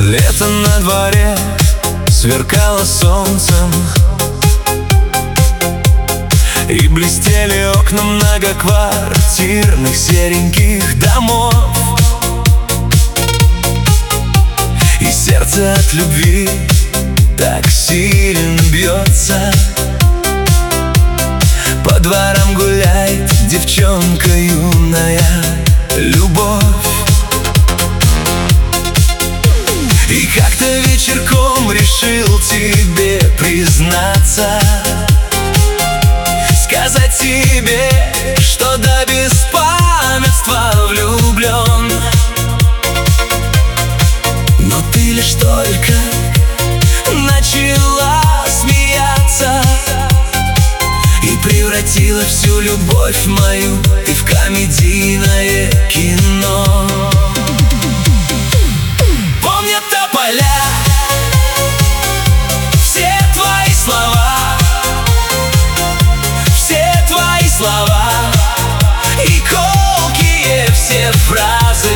Лето на дворе сверкало солнцем, и блестели окна многоквартирных сереньких домов. И сердце от любви так сильно бьется. По дворам гуляет девчонка юная, любовь. И как-то вечерком решил тебе признаться, сказать тебе, что до беспамятства влюблен. Но ты лишь только начала смеяться и превратила всю любовь мою ты в комедийное кино. Помнят тополя все твои слова, все твои слова и колкие все фразы.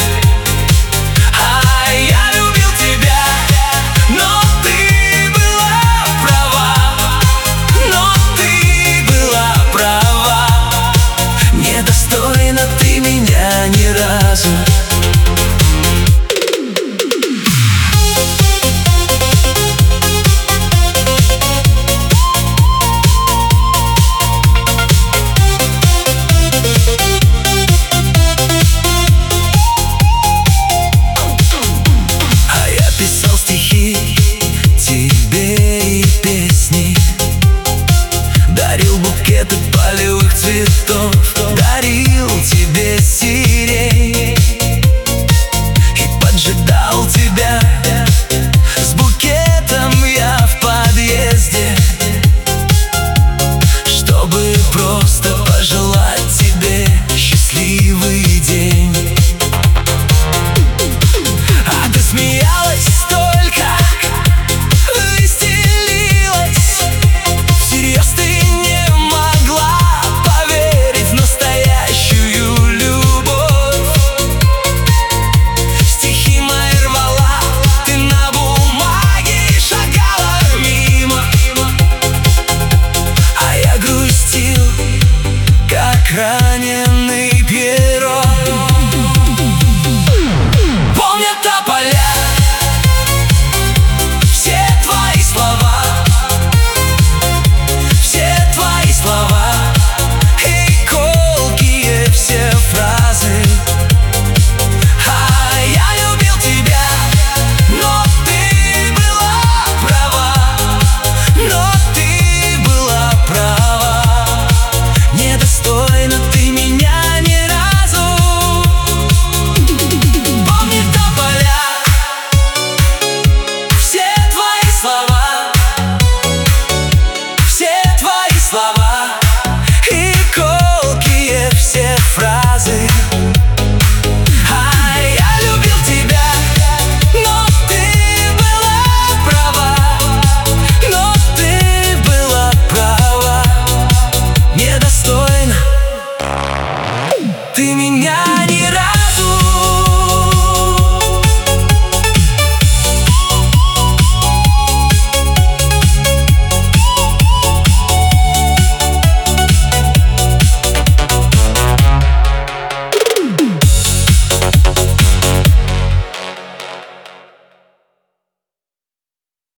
А я любил тебя, но ты была права, но ты была права. Недостойна ты меня ни разу. Писал стихи тебе и песни, дарил букеты полевых цветов, дарил тебе